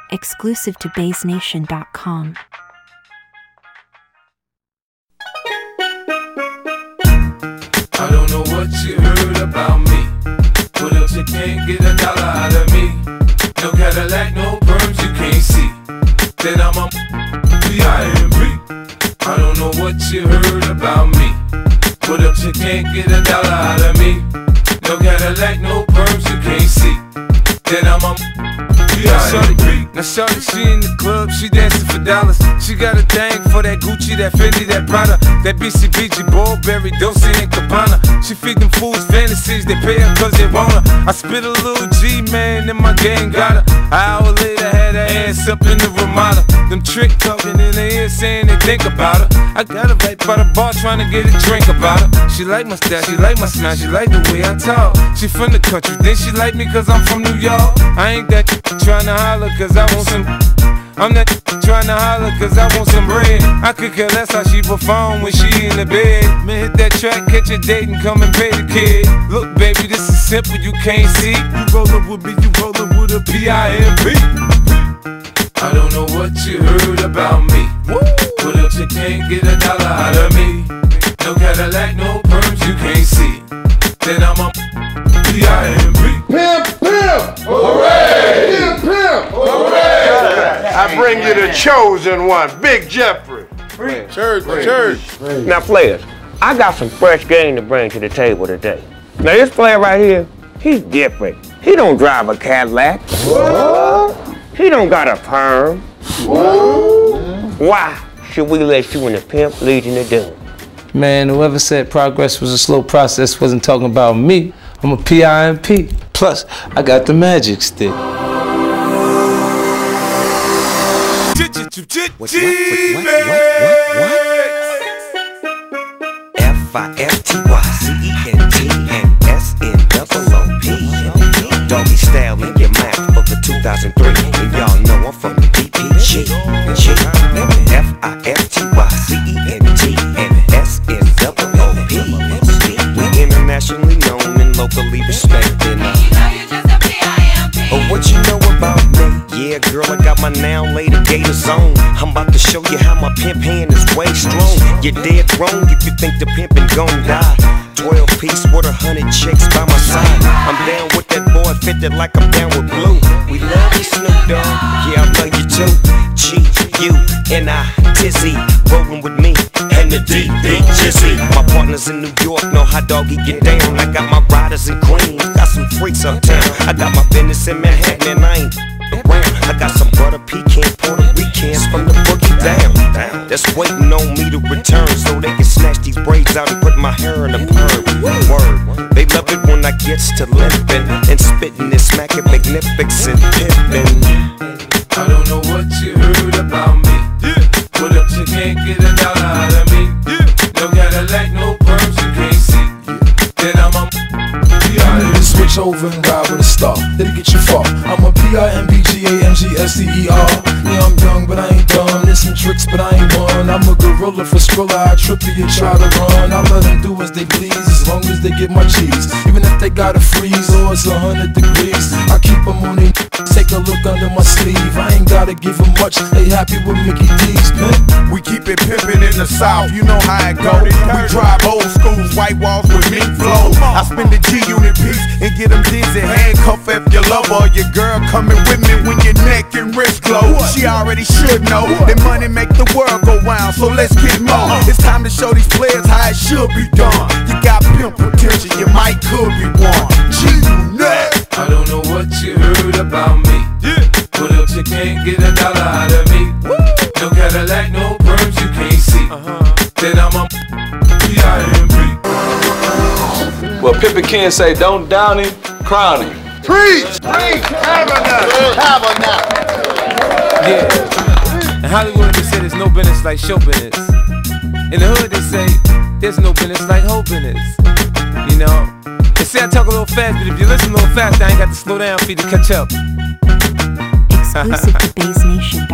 Exclusive to BaseNation.com. I don't know what you heard about me, but if you can't get $1 out of me, no Cadillac, no perms you can't see, then I'm a P.I.M.P. I don't know what you heard about me, but if you can't get $1 out of me, no Cadillac, no perms you can't see, then I'm a P.I.M.P. Now shorty, she in the club, she dancing for dollars. She got a thing for that Gucci, that Fendi, that Prada, that BCBG, Burberry, Dolce and Gabbana. She feed them fools fantasies, they pay her cause they want her. I spit a little G, man, and my gang got her. An hour later, had her ass up in the Ramada. Them trick talking in her ear saying they think about her. I got her right by the bar trying to get a drink about her. She like my style, she like my smile, she like the way I talk. She from the country, then she like me cause I'm from New York. I ain't that trying to holler cause I want some. I'm not trying to holler cause I want some bread. I could care less how she perform when she in the bed. Man, hit that track, catch a date and come and pay the kid. Look baby, this is simple, you can't see. You rollin' with me, you rollin' with a P.I.M.P. I don't know what you heard about me, but if you can't get $1 out of me, no Cadillac, no perms you can't see, then I'm a P.I.M.P. Pimp, pimp, hooray! Pimp, pimp, hooray! I bring you the chosen one, Big Jeffrey. Church. Now, players, I got some fresh game to bring to the table today. Now, this player right here, he's different. He don't drive a Cadillac. What? He don't got a perm. What? Why should we let you and the pimp Legion of Doom? Man, whoever said progress was a slow process wasn't talking about me. I'm a P.I.M.P. Plus, I got the magic stick. What? F-I-F-T-Y-C-E-N-T-N-S-N-O-O-P. Doggy style in your mouth for the 2003. And y'all know I'm from the DPG. F-I-F-T-Y-C-E-N-T-N-S-N-O-O-P. We internationally known and locally respected. Oh, what you know about me? Yeah, girl, I got my now later gators on. I'm about to show you how my pimp hand is way strong. You're dead wrong if you think the pimpin' gon' die. 12 piece with 100 chicks by my side. I'm down with that boy, 50 like I'm down with Blue. We love you, Snoop Dogg. Yeah, I love you too. G-U-N-I, Tizzy, rollin' with me and the D-B-Jizzy. My partners in New York know how doggy get down. I got my riders in Queens, got some freaks uptown. I got my business in Manhattan and I ain't around. I got some butter pecan Puerto Ricans from the boogie down. That's waiting on me to return so they can snatch these braids out and put my hair in a perm. Word, they love it when I gets to limping and spitting and smacking magnificent pimpin'. I don't know what you heard about me, but if you can't get $1 out of me, no Cadillac, no perms you can't see, then I'm a P.I.M.P. Switch over and ride with a star, it'll get you far. I'm a P.I.M.P.G.A.M.G.S.T.E.R. Yeah, I'm young, but I ain't dumb. There's some tricks, but I ain't one. I'm a gorilla for Skrilla, I trip you and try to run. I let them do as they please, as long as they get my cheese. Even if they gotta freeze or it's 100 degrees, I keep them on their take a look under my sleeve. I ain't gotta give them much, they happy with Mickey D's, man. We keep it pimpin' in the South, you know how it go. We drive old schools, white walls with mink flow. I spend the G-Unit piece and get them dizzy. Handcuff if your lover or your girl coming with me when your neck and wrist glow. She already should know that money make the world go round, so let's get more. It's time to show these players how it should be done. You got pimp potential, you might could be one. G-Unit. I don't know what you heard about me, but if you can't get $1 out of me, no Cadillac, no perms you can't see, then I'm a P.I.M.P. Well, Pippin Ken say, don't down him, crown him. Preach! Have enough! Yeah. In Hollywood they say there's no business like show business. In the hood they say there's no business like whole business. You know? They say I talk a little fast, but if you listen a little fast, I ain't got to slow down for you to catch up. Exclusive to BaseNation.